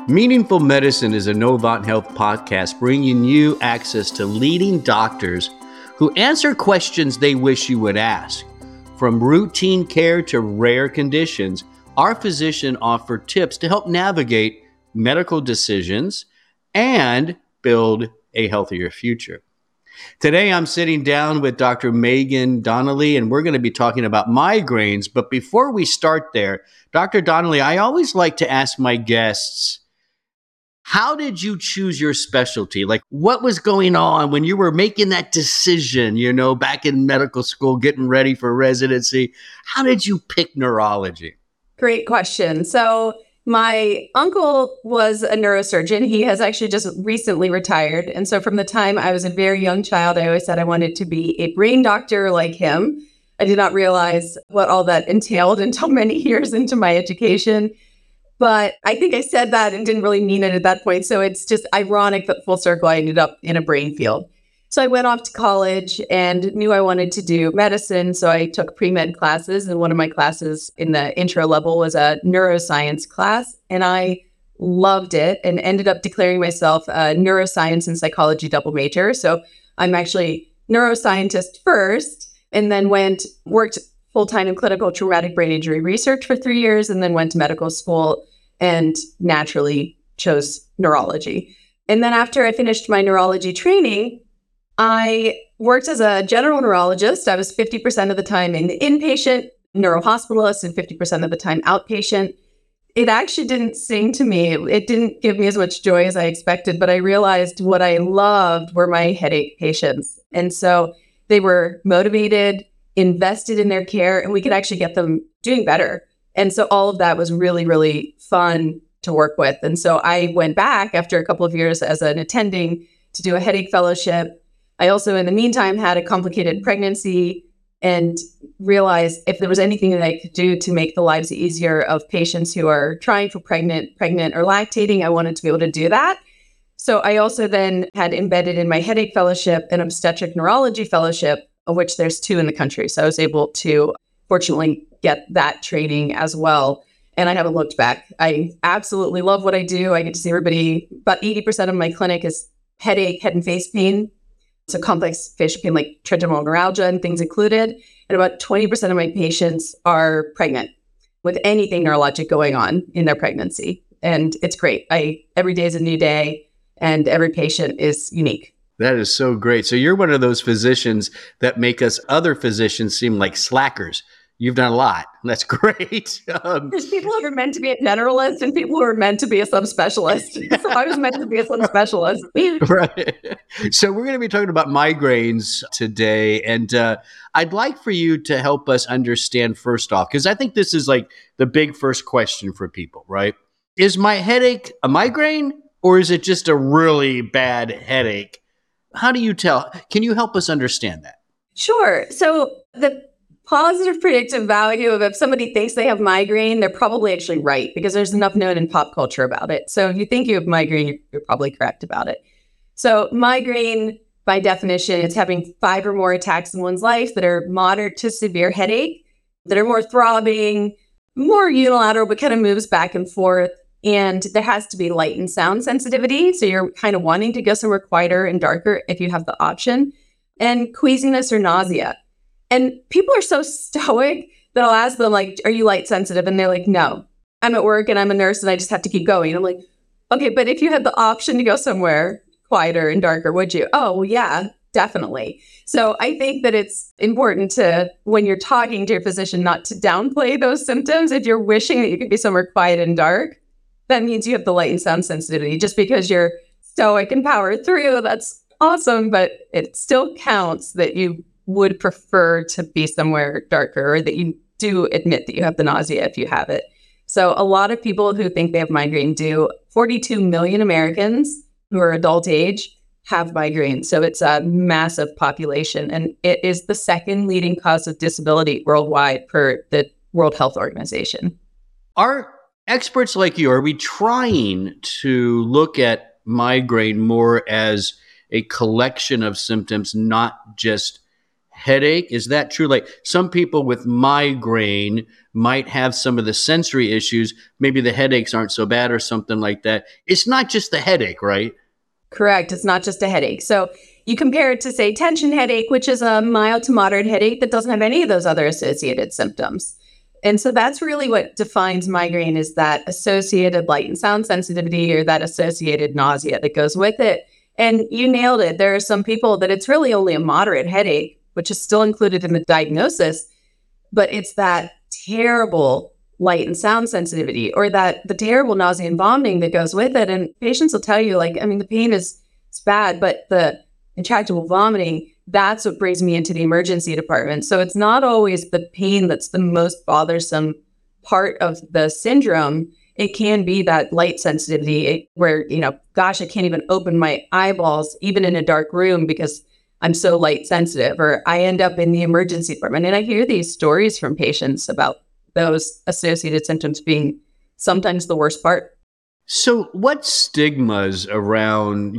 Meaningful Medicine is a Novant Health podcast bringing you access to leading doctors who answer questions they wish you would ask. From routine care to rare conditions, our physicians offer tips to help navigate medical decisions and build a healthier future. Today, I'm sitting down with Dr. Megan Donnelly, and we're going to be talking about migraines. But before we start there, Dr. Donnelly, I always like to ask my guests, how did you choose your specialty? Like, what was going on when you were making that decision, back in medical school, getting ready for residency? How did you pick neurology? Great question. So my uncle was a neurosurgeon. He has actually just recently retired. And so from the time I was a very young child, I always said I wanted to be a brain doctor like him. I did not realize what all that entailed until many years into my education. But I think I said that and didn't really mean it at that point. So it's just ironic that full circle, I ended up in a brain field. So I went off to college and knew I wanted to do medicine. So I took pre-med classes. And one of my classes in the intro level was a neuroscience class. And I loved it and ended up declaring myself a neuroscience and psychology double major. So I'm actually neuroscientist first, and then worked full-time in clinical traumatic brain injury research for 3 years, and then went to medical school and naturally chose neurology. And then after I finished my neurology training, I worked as a general neurologist. I was 50% of the time in the inpatient neurohospitalist and 50% of the time outpatient. It actually didn't sing to me. It didn't give me as much joy as I expected, but I realized what I loved were my headache patients. And so they were motivated, invested in their care, and we could actually get them doing better. And so all of that was really, really fun to work with. And so I went back after a couple of years as an attending to do a headache fellowship. I also, in the meantime, had a complicated pregnancy and realized if there was anything that I could do to make the lives easier of patients who are trying for pregnant or lactating, I wanted to be able to do that. So I also then had embedded in my headache fellowship an obstetric neurology fellowship, of which there's 2 in the country. So I was able to, fortunately, get that training as well. And I haven't looked back. I absolutely love what I do. I get to see everybody. About 80% of my clinic is headache, head and face pain. So complex facial pain like trigeminal neuralgia and things included. And about 20% of my patients are pregnant with anything neurologic going on in their pregnancy. And it's great. Every day is a new day and every patient is unique. That is so great. So you're one of those physicians that make us other physicians seem like slackers. You've done a lot. That's great. There's people who are meant to be a generalist and people who are meant to be a subspecialist. So I was meant to be a subspecialist. Right. So we're going to be talking about migraines today. And I'd like for you to help us understand first off, because I think this is like the big first question for people, right? Is my headache a migraine or is it just a really bad headache? How do you tell? Can you help us understand that? Sure. So the positive predictive value of if somebody thinks they have migraine, they're probably actually right because there's enough known in pop culture about it. So if you think you have migraine, you're probably correct about it. So migraine, by definition, it's having 5 or more attacks in one's life that are moderate to severe headache, that are more throbbing, more unilateral, but kind of moves back and forth. And there has to be light and sound sensitivity. So you're kind of wanting to go somewhere quieter and darker if you have the option. And queasiness or nausea. And people are so stoic that I'll ask them, like, are you light sensitive? And they're like, no, I'm at work and I'm a nurse and I just have to keep going. I'm like, okay, but if you had the option to go somewhere quieter and darker, would you? Oh, well, yeah, definitely. So I think that it's important to, when you're talking to your physician, not to downplay those symptoms. If you're wishing that you could be somewhere quiet and dark, that means you have the light and sound sensitivity. Just because you're stoic and power through, that's awesome, but it still counts that you would prefer to be somewhere darker or that you do admit that you have the nausea if you have it. So a lot of people who think they have migraine do. 42 million Americans who are adult age have migraine. So it's a massive population, and it is the second leading cause of disability worldwide per the World Health Organization. Are experts like you, are we trying to look at migraine more as a collection of symptoms, not just headache. Is that true? Like some people with migraine might have some of the sensory issues. Maybe the headaches aren't so bad or something like that. It's not just the headache, right? Correct. It's not just a headache. So you compare it to, say, tension headache, which is a mild to moderate headache that doesn't have any of those other associated symptoms. And so that's really what defines migraine, is that associated light and sound sensitivity, or that associated nausea that goes with it. And you nailed it. There are some people that it's really only a moderate headache, which is still included in the diagnosis, but it's that terrible light and sound sensitivity, or that the terrible nausea and vomiting that goes with it. And patients will tell you, like, I mean, the pain is it's bad, but the intractable vomiting, that's what brings me into the emergency department. So it's not always the pain that's the most bothersome part of the syndrome. It can be that light sensitivity where, gosh, I can't even open my eyeballs, even in a dark room, because I'm so light sensitive, or I end up in the emergency department. And I hear these stories from patients about those associated symptoms being sometimes the worst part. So what stigmas around,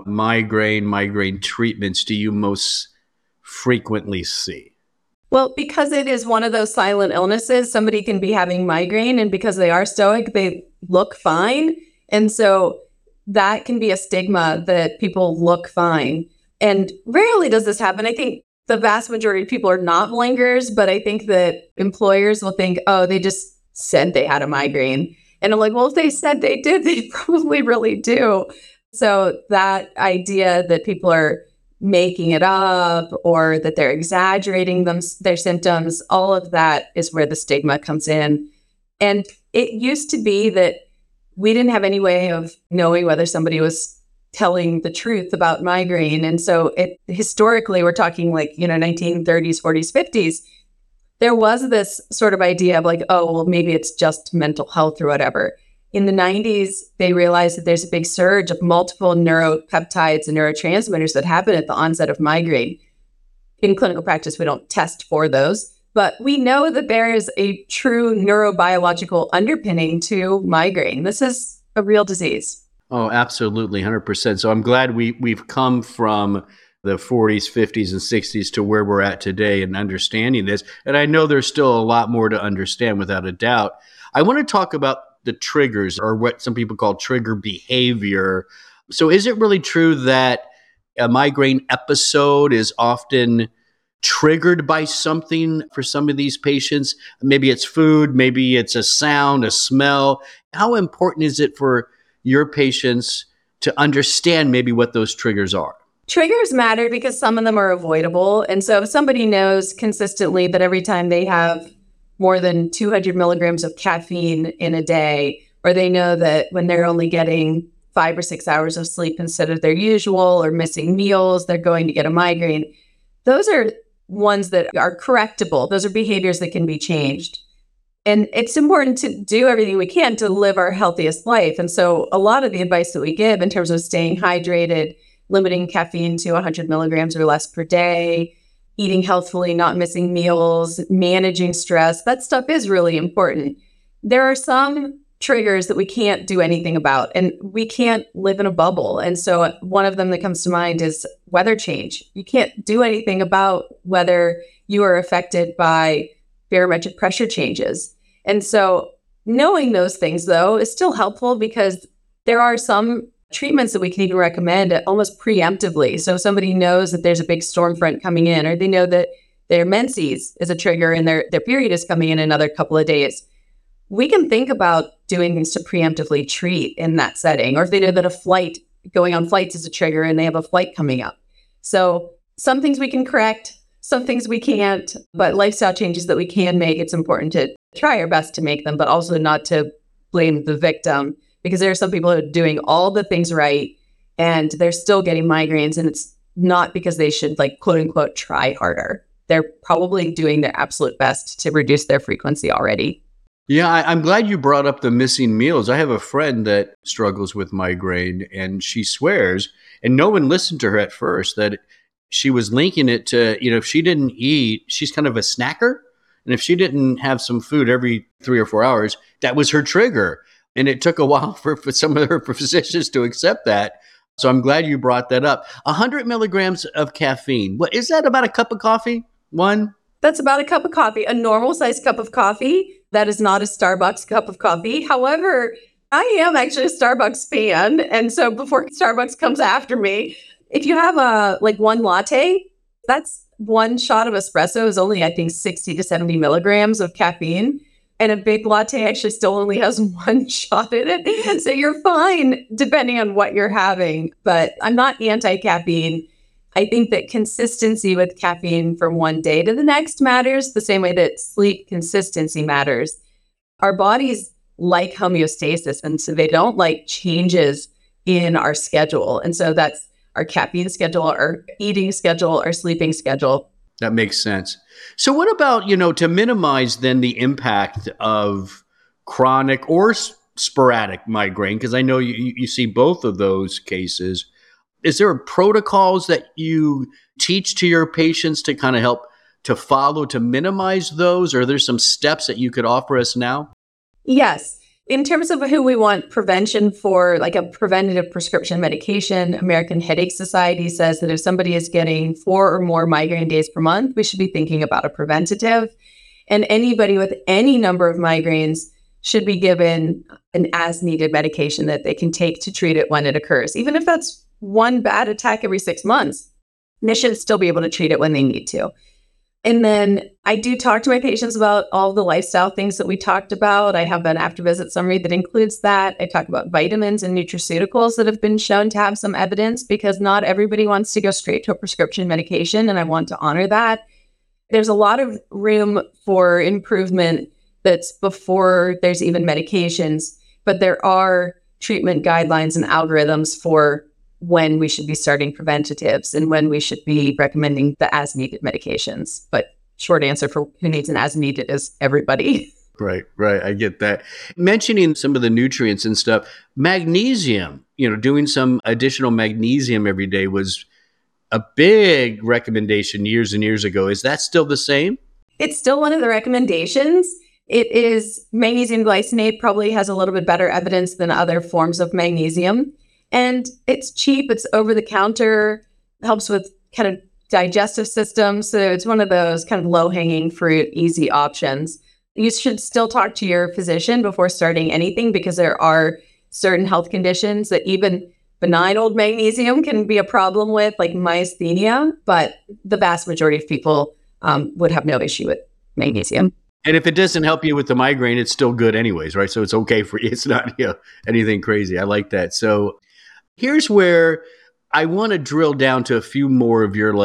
migraine treatments do you most frequently see? Well, because it is one of those silent illnesses, somebody can be having migraine, and because they are stoic, they look fine. And so that can be a stigma, that people look fine. And rarely does this happen. I think the vast majority of people are not malingerers, but I think that employers will think, oh, they just said they had a migraine. And I'm like, well, if they said they did, they probably really do. So that idea that people are making it up, or that they're exaggerating their symptoms, all of that is where the stigma comes in. And it used to be that we didn't have any way of knowing whether somebody was telling the truth about migraine. And so historically, we're talking like, 1930s, 40s, 50s, there was this sort of idea of like, oh, well, maybe it's just mental health or whatever. In the 90s, they realized that there's a big surge of multiple neuropeptides and neurotransmitters that happen at the onset of migraine. In clinical practice, we don't test for those, but we know that there is a true neurobiological underpinning to migraine. This is a real disease. Oh, absolutely, 100%. So I'm glad we've come from the 40s, 50s, and 60s to where we're at today in understanding this. And I know there's still a lot more to understand, without a doubt. I want to talk about the triggers, or what some people call trigger behavior. So is it really true that a migraine episode is often triggered by something for some of these patients? Maybe it's food, maybe it's a sound, a smell. How important is it for your patients to understand maybe what those triggers are? Triggers matter because some of them are avoidable. And so if somebody knows consistently that every time they have more than 200 milligrams of caffeine in a day, or they know that when they're only getting 5 or 6 hours of sleep instead of their usual, or missing meals, they're going to get a migraine. Those are ones that are correctable. Those are behaviors that can be changed. And it's important to do everything we can to live our healthiest life. And so a lot of the advice that we give in terms of staying hydrated, limiting caffeine to 100 milligrams or less per day, eating healthfully, not missing meals, managing stress, that stuff is really important. There are some triggers that we can't do anything about, and we can't live in a bubble. And so one of them that comes to mind is weather change. You can't do anything about whether you are affected by barometric pressure changes. And so knowing those things, though, is still helpful, because there are some treatments that we can even recommend almost preemptively. So if somebody knows that there's a big storm front coming in, or they know that their menses is a trigger and their period is coming in another couple of days, we can think about doing things to preemptively treat in that setting. Or if they know that going on flights is a trigger and they have a flight coming up. So some things we can correct, some things we can't, but lifestyle changes that we can make, it's important to try our best to make them, but also not to blame the victim, because there are some people who are doing all the things right and they're still getting migraines, and it's not because they should, like, quote unquote, try harder. They're probably doing their absolute best to reduce their frequency already. Yeah, I'm glad you brought up the missing meals. I have a friend that struggles with migraine, and she swears, and no one listened to her at first, that she was linking it to, if she didn't eat, she's kind of a snacker. And if she didn't have some food every 3 or 4 hours, that was her trigger. And it took a while for some of her physicians to accept that. So I'm glad you brought that up. 100 milligrams of caffeine. What is that, about a cup of coffee? One? That's about a cup of coffee, a normal sized cup of coffee. That is not a Starbucks cup of coffee. However, I am actually a Starbucks fan. And so before Starbucks comes after me, if you have one latte, that's one shot of espresso is only, I think, 60 to 70 milligrams of caffeine. And a big latte actually still only has one shot in it. So you're fine depending on what you're having. But I'm not anti-caffeine. I think that consistency with caffeine from one day to the next matters the same way that sleep consistency matters. Our bodies like homeostasis, and so they don't like changes in our schedule. And so that's our caffeine schedule, our eating schedule, our sleeping schedule. That makes sense. So what about, to minimize then the impact of chronic or sporadic migraine? Because I know you see both of those cases. Is there protocols that you teach to your patients to kind of help to follow to minimize those? Or are there some steps that you could offer us now? Yes. In terms of who we want prevention for, like a preventative prescription medication, American Headache Society says that if somebody is getting 4 or more migraine days per month, we should be thinking about a preventative. And anybody with any number of migraines should be given an as-needed medication that they can take to treat it when it occurs. Even if that's one bad attack every 6 months, they should still be able to treat it when they need to. And then I do talk to my patients about all the lifestyle things that we talked about. I have an after-visit summary that includes that. I talk about vitamins and nutraceuticals that have been shown to have some evidence, because not everybody wants to go straight to a prescription medication, and I want to honor that. There's a lot of room for improvement that's before there's even medications, but there are treatment guidelines and algorithms for when we should be starting preventatives and when we should be recommending the as-needed medications. But short answer for who needs an as-needed is everybody. Right. I get that. Mentioning some of the nutrients and stuff, magnesium, doing some additional magnesium every day was a big recommendation years and years ago. Is that still the same? It's still one of the recommendations. It is magnesium glycinate probably has a little bit better evidence than other forms of magnesium. And it's cheap, it's over the counter, helps with kind of digestive system. So it's one of those kind of low-hanging fruit, easy options. You should still talk to your physician before starting anything, because there are certain health conditions that even benign old magnesium can be a problem with, like myasthenia, but the vast majority of people would have no issue with magnesium. And if it doesn't help you with the migraine, it's still good anyways, right? So it's okay for you. It's not anything crazy. I like that. So here's where I want to drill down to a few more of your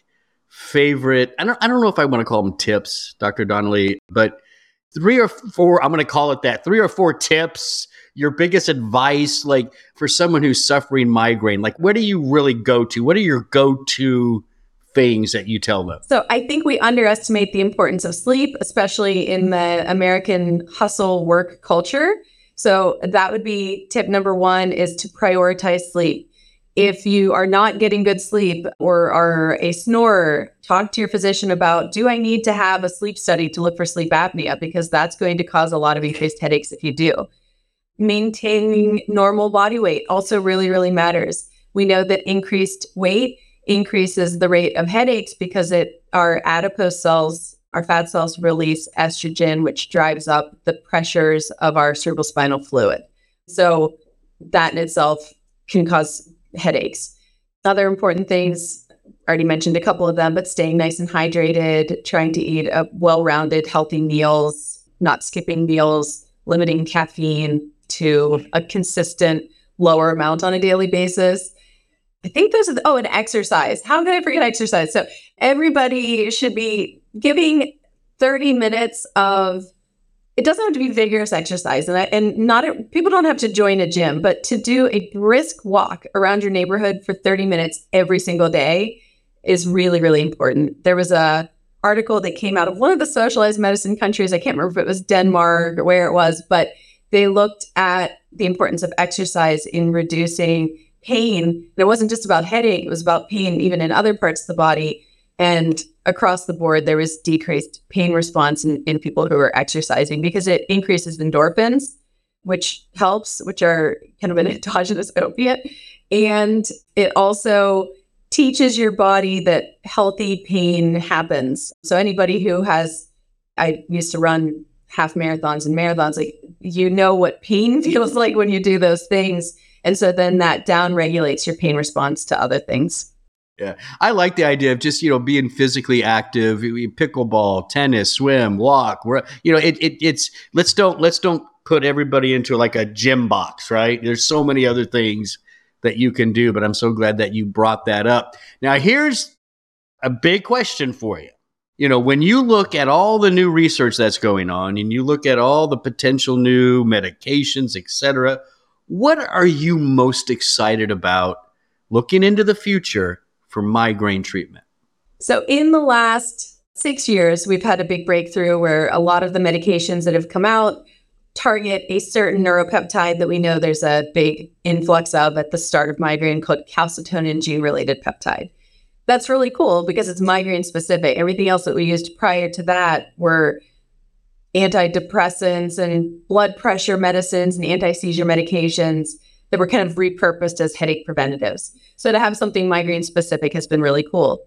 favorite, I don't know if I want to call them tips, Dr. Donnelly, but 3 or 4, I'm going to call it that, 3 or 4 tips, your biggest advice, for someone who's suffering migraine, where do you really go to? What are your go-to things that you tell them? So I think we underestimate the importance of sleep, especially in the American hustle work culture. So that would be tip number 1, is to prioritize sleep. If you are not getting good sleep or are a snorer, talk to your physician about, do I need to have a sleep study to look for sleep apnea? Because that's going to cause a lot of increased headaches if you do. Maintaining normal body weight also really, really matters. We know that increased weight increases the rate of headaches because our adipose cells, our fat cells, release estrogen, which drives up the pressures of our cerebrospinal fluid. So that in itself can cause headaches. Other important things, already mentioned a couple of them, but staying nice and hydrated, trying to eat a well-rounded, healthy meals, not skipping meals, limiting caffeine to a consistent lower amount on a daily basis. I think those are and exercise. How could I forget exercise? So everybody should be giving 30 minutes of, it doesn't have to be vigorous exercise. People don't have to join a gym, but to do a brisk walk around your neighborhood for 30 minutes every single day is really, really important. There was a article that came out of one of the socialized medicine countries. I can't remember if it was Denmark or where it was, but they looked at the importance of exercise in reducing pain. And it wasn't just about headache, it was about pain even in other parts of the body. And across the board, there was decreased pain response in people who were exercising because it increases endorphins, which helps, which are kind of an endogenous opiate. And it also teaches your body that healthy pain happens. So anybody who I used to run half marathons and marathons, like, you know what pain feels like when you do those things. And so then that down regulates your pain response to other things. Yeah. I like the idea of just, being physically active, pickleball, tennis, swim, walk, it's let's don't put everybody into like a gym box, right? There's so many other things that you can do, but I'm so glad that you brought that up. Now, here's a big question for you. When you look at all the new research that's going on and you look at all the potential new medications, et cetera, what are you most excited about looking into the future for migraine treatment? So in the last 6 years, we've had a big breakthrough where a lot of the medications that have come out target a certain neuropeptide that we know there's a big influx of at the start of migraine called calcitonin G-related peptide. That's really cool because it's migraine specific. Everything else that we used prior to that were antidepressants and blood pressure medicines and anti-seizure medications that were kind of repurposed as headache preventatives. So to have something migraine specific has been really cool.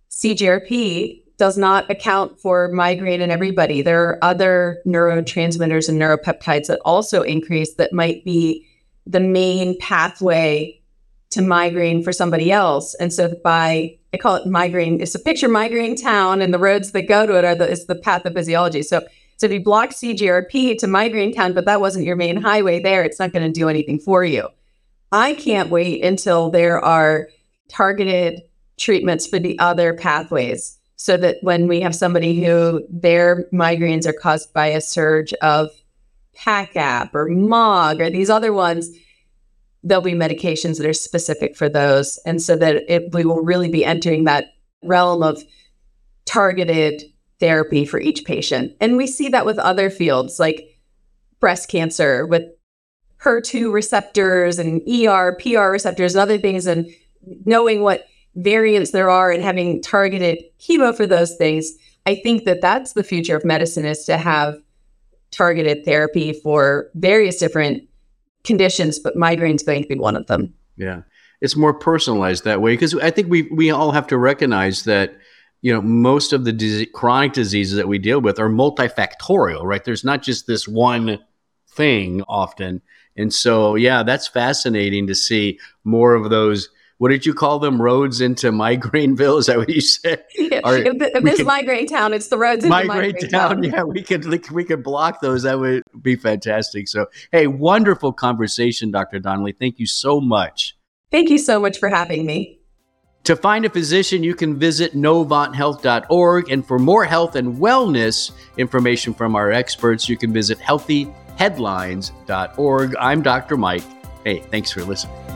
CGRP does not account for migraine in everybody. There are other neurotransmitters and neuropeptides that also increase that might be the main pathway to migraine for somebody else. And so I call it migraine. It's a picture migraine town, and the roads that go to it is the pathophysiology. So if you block CGRP to migraine town, but that wasn't your main highway there, it's not going to do anything for you. I can't wait until there are targeted treatments for the other pathways so that when we have somebody who their migraines are caused by a surge of PACAP or MOG or these other ones, there'll be medications that are specific for those. And so that we will really be entering that realm of targeted therapy for each patient. And we see that with other fields like breast cancer with HER2 receptors and ER, PR receptors and other things, and knowing what variants there are and having targeted chemo for those things. I think that that's the future of medicine, is to have targeted therapy for various different conditions, but migraine's going to be one of them. Yeah. It's more personalized that way, because I think we all have to recognize that most of the chronic diseases that we deal with are multifactorial, right? There's not just this one thing often. And so, yeah, that's fascinating to see more of those. What did you call them? Roads into Migraineville? Is that what you said? Yeah. Migraine town. It's the roads into migraine town. Yeah, we could block those. That would be fantastic. So, hey, wonderful conversation, Dr. Donnelly. Thank you so much. Thank you so much for having me. To find a physician, you can visit NovantHealth.org. And for more health and wellness information from our experts, you can visit HealthyHeadlines.org. I'm Dr. Mike. Hey, thanks for listening.